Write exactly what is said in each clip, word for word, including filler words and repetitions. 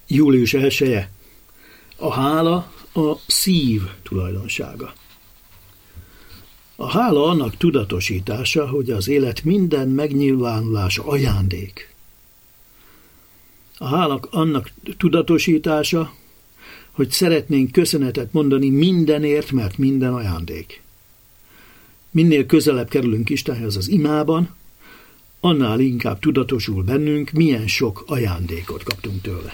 július elseje. A hála a szív tulajdonsága. A hála annak tudatosítása, hogy az élet minden megnyilvánulása ajándék. A hála annak tudatosítása, hogy szeretnénk köszönetet mondani mindenért, mert minden ajándék. Minél közelebb kerülünk Istenhez az imában, annál inkább tudatosul bennünk, milyen sok ajándékot kaptunk tőle.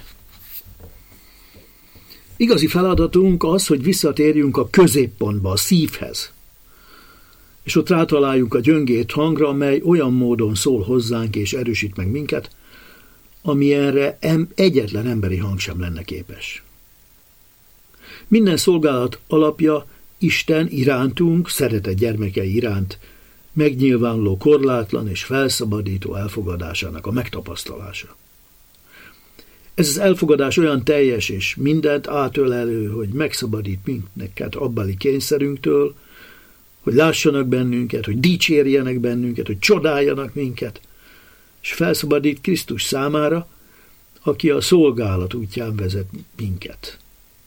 Igazi feladatunk az, hogy visszatérjünk a középpontba, a szívhez, és ott rátaláljunk a gyöngét hangra, mely olyan módon szól hozzánk és erősít meg minket, ami erre em- egyetlen emberi hang sem lenne képes. Minden szolgálat alapja Isten irántunk, szeretett gyermekei iránt megnyilvánuló korlátlan és felszabadító elfogadásának a megtapasztalása. Ez az elfogadás olyan teljes és mindent átölelő, hogy megszabadít minket abbali kényszerünktől, hogy lássanak bennünket, hogy dicsérjenek bennünket, hogy csodáljanak minket, és felszabadít Krisztus számára, aki a szolgálat útján vezet minket.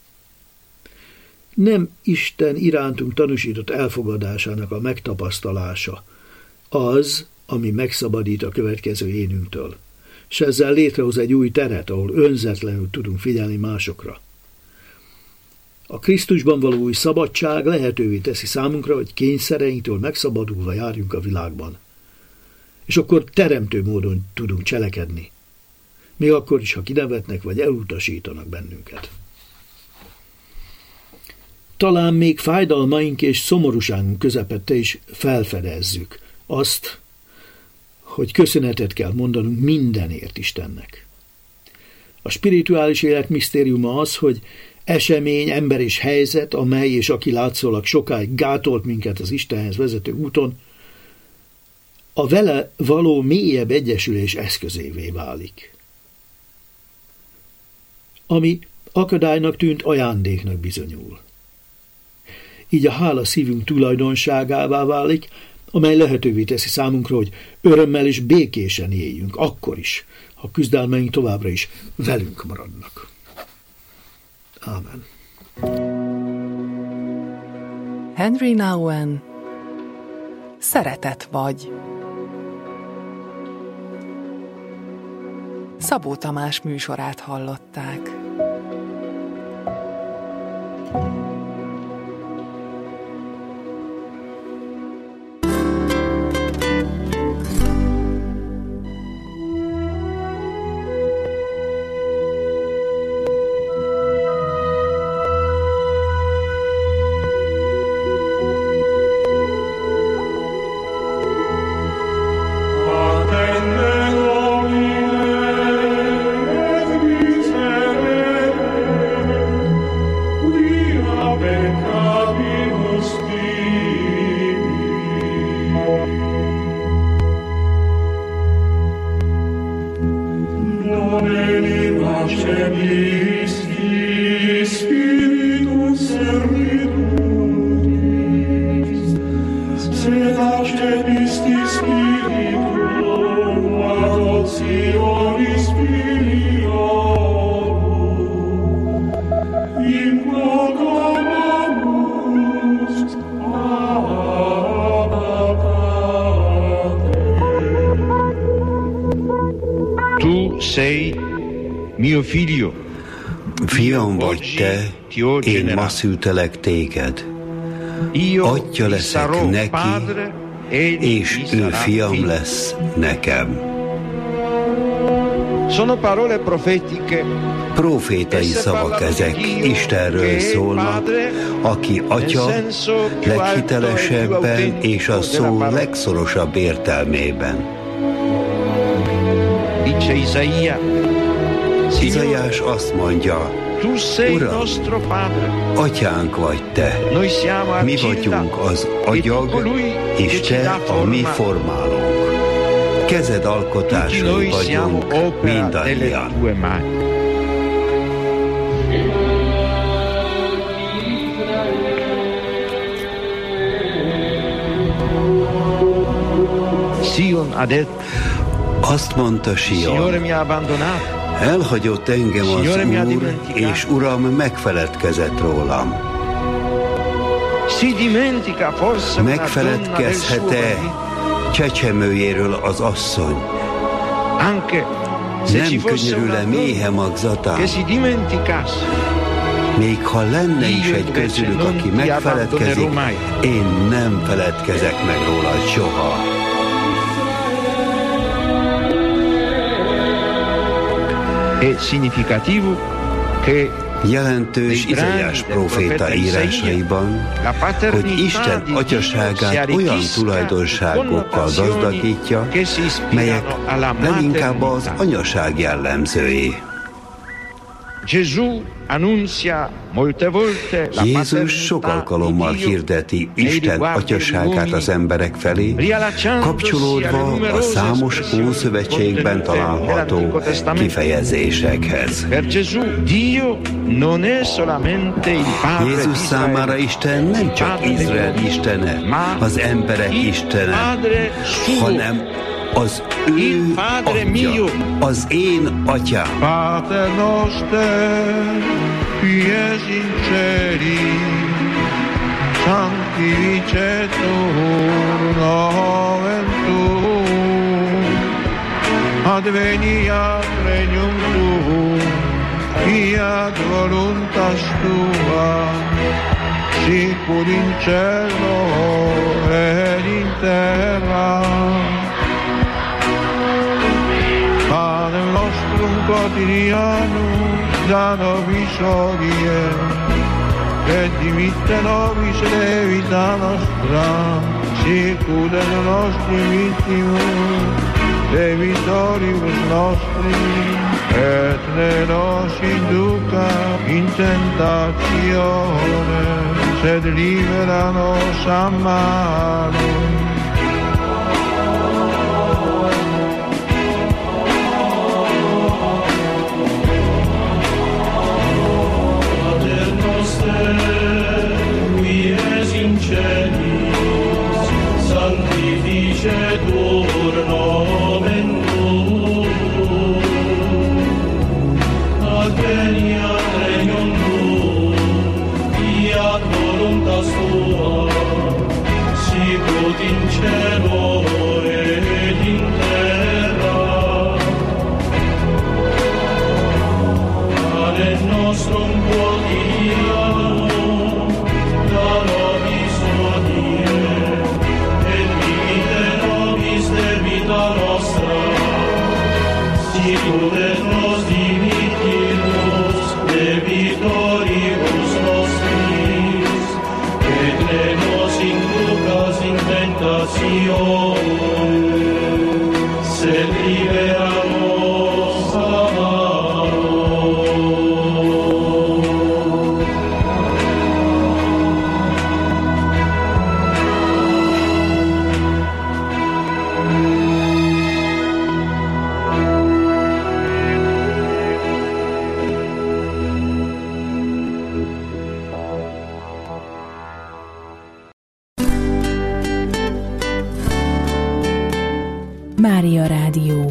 Nem Isten irántunk tanúsított elfogadásának a megtapasztalása az, ami megszabadít a következő énünktől, és ezzel létrehoz egy új teret, ahol önzetlenül tudunk figyelni másokra. A Krisztusban való új szabadság lehetővé teszi számunkra, hogy kényszereinktől megszabadulva járjunk a világban. És akkor teremtő módon tudunk cselekedni, még akkor is, ha kinevetnek vagy elutasítanak bennünket. Talán még fájdalmaink és szomorúságunk közepette is felfedezzük azt, hogy köszönetet kell mondanunk mindenért Istennek. A spirituális élet misztériuma az, hogy esemény, ember és helyzet, amely és aki látszólag sokáig gátolt minket az Istenhez vezető úton, a vele való mélyebb egyesülés eszközévé válik. Ami akadálynak tűnt, ajándéknak bizonyul. Így a hála szívünk tulajdonságává válik, amely lehetővé teszi számunkra, hogy örömmel és békésen éljünk, akkor is, ha küzdelmeink továbbra is velünk maradnak. Ámen. Henry Nouwen, Szeretet vagy. Szabó Tamás műsorát hallották. Mio figlio, fiam vagy te, én ma szültelek téged. Atya leszek neki, és ő fiam lesz nekem. Profétai szavak ezek, Istenről szólnak, aki Atya leghitelesebben és a szó legszorosabb értelmében. Dice Isaia, Izaiás azt mondja, Uram, atyánk vagy te, mi vagyunk az agyag, és te a mi formálónk. Kezed alkotásai vagyunk mindannyian. Azt mondta Sion, Elhagyott engem az Úr, és Uram megfeledkezett rólam. Megfeledkezhet-e csecsemőjéről az asszony? Nem könyörül-e méhe magzatán? Még ha lenne is egy közülük, aki megfeledkezik, én nem feledkezek meg róla soha. Jelentős Izaiás próféta írásaiban, hogy Isten atyaságát olyan tulajdonságokkal gazdagítja, melyek leginkább az anyaság jellemzői. Jézus sok alkalommal hirdeti Isten atyaságát az emberek felé, kapcsolódva a számos Ószövetségben található kifejezésekhez. Jézus számára Isten nem csak Izrael istene, az emberek istene, hanem az ő atya, az én atyám. Pater noster, qui es in celi, sanctificetur nomen tuum, adveniat regnum tuum, fiat voluntas tua, sicur in cielo et in terra. Panem nostrum quotidianum da nobis hodie, et dimitte nobis debita nostra, sicut et nostri vittimus debitoribus nostri, et ne nos induca in tentatione, sed libera nos a malo. Qui es in celis, sanctificetur nomen tuum, adveniat regnum tuum, fiat voluntas tua, sicut in cielo et in terra. Panem nostrum quotidianum da nobis hodie, et dimitte nobis debita nostra, sicut et nos dimittimus debitoribus nostris, et ne nos inducas in tentatione, sed libera nos a malo. Mária Rádió.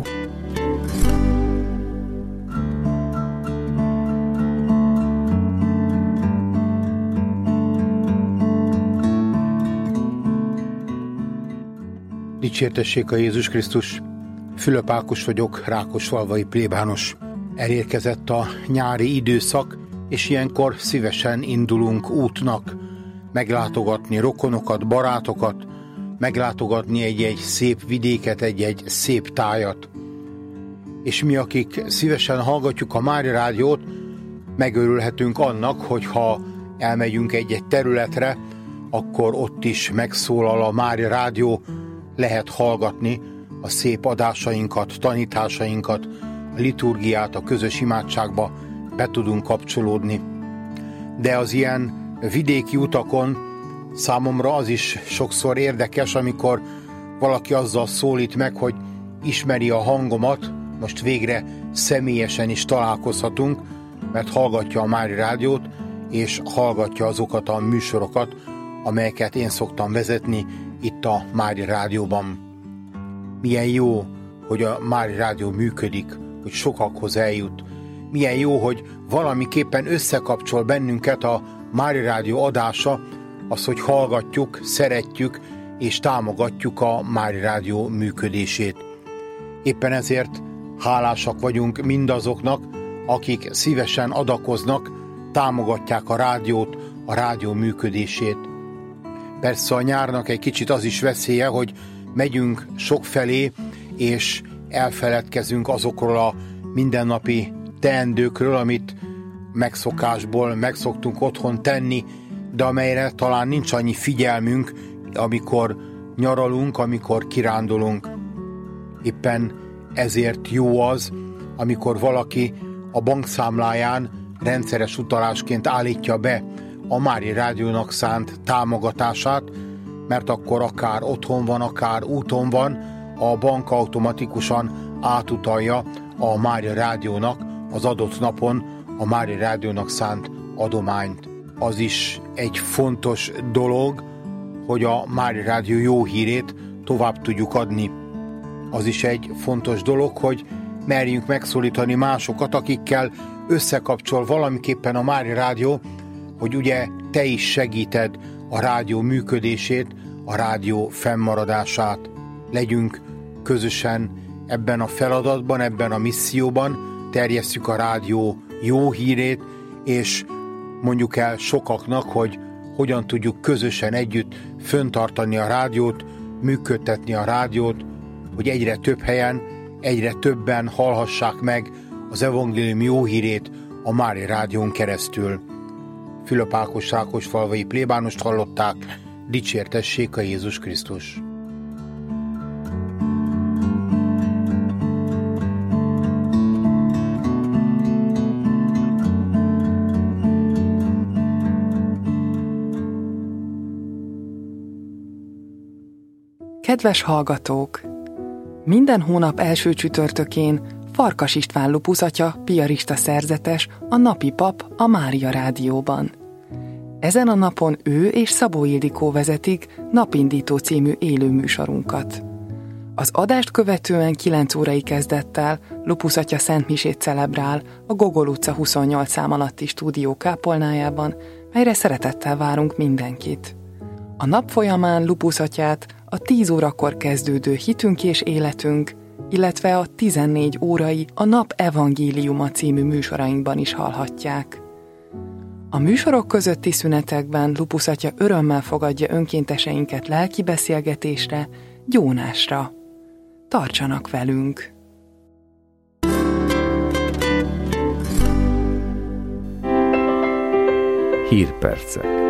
Dicsértessék a Jézus Krisztus! Fülöp Ákos vagyok, rákosfalvai plébános. Elérkezett a nyári időszak, és ilyenkor szívesen indulunk útnak, meglátogatni rokonokat, barátokat, meglátogatni egy-egy szép vidéket, egy-egy szép tájat. És mi, akik szívesen hallgatjuk a Mária Rádiót, megörülhetünk annak, hogyha elmegyünk egy-egy területre, akkor ott is megszólal a Mária Rádió, lehet hallgatni a szép adásainkat, tanításainkat, a liturgiát, a közös imádságba be tudunk kapcsolódni. De az ilyen vidéki utakon számomra az is sokszor érdekes, amikor valaki azzal szólít meg, hogy ismeri a hangomat, most végre személyesen is találkozhatunk, mert hallgatja a Mária Rádiót, és hallgatja azokat a műsorokat, amelyeket én szoktam vezetni itt a Mária Rádióban. Milyen jó, hogy a Mária Rádió működik, hogy sokakhoz eljut. Milyen jó, hogy valamiképpen összekapcsol bennünket a Mária Rádió adása, az, hogy hallgatjuk, szeretjük és támogatjuk a Mária Rádió működését. Éppen ezért hálásak vagyunk mindazoknak, akik szívesen adakoznak, támogatják a rádiót, a rádió működését. Persze a nyárnak egy kicsit az is veszélye, hogy megyünk sokfelé, és elfeledkezünk azokról a mindennapi teendőkről, amit megszokásból megszoktunk otthon tenni, de amelyre talán nincs annyi figyelmünk, amikor nyaralunk, amikor kirándulunk. Éppen ezért jó az, amikor valaki a bankszámláján rendszeres utalásként állítja be a Mária Rádiónak szánt támogatását, mert akkor akár otthon van, akár úton van, a bank automatikusan átutalja a Mária Rádiónak az adott napon a Mária Rádiónak szánt adományt. Az is egy fontos dolog, hogy a Mária Rádió jó hírét tovább tudjuk adni. Az is egy fontos dolog, hogy merjünk megszólítani másokat, akikkel összekapcsol valamiképpen a Mária Rádió, hogy ugye te is segíted a rádió működését, a rádió fennmaradását. Legyünk közösen ebben a feladatban, ebben a misszióban, terjesszük a rádió jó hírét, és mondjuk el sokaknak, hogy hogyan tudjuk közösen együtt föntartani a rádiót, működtetni a rádiót, hogy egyre több helyen, egyre többen hallhassák meg az evangélium jó hírét a Mária Rádión keresztül. Fülöp Ákos Rákosfalvai plébánost hallották, dicsértessék a Jézus Krisztus! Kedves hallgatók! Minden hónap első csütörtökén Farkas István Lupusz atya, piarista szerzetes, a napi pap a Mária Rádióban. Ezen a napon ő és Szabó Ildikó vezetik Napindító című élő műsorunkat. Az adást követően kilenc órai kezdettel Lupusz atya szentmisét celebrál a Gogol utca huszonnyolc szám alatti stúdió kápolnájában, melyre szeretettel várunk mindenkit. A nap folyamán Lupusz atyát a tíz órakor kezdődő Hitünk és életünk, illetve a tizennégy órai a Nap Evangéliuma című műsorainkban is hallhatják. A műsorok közötti szünetekben Lupusz atya örömmel fogadja önkénteseinket lelki beszélgetésre, gyónásra. Tartsanak velünk! Hírpercek.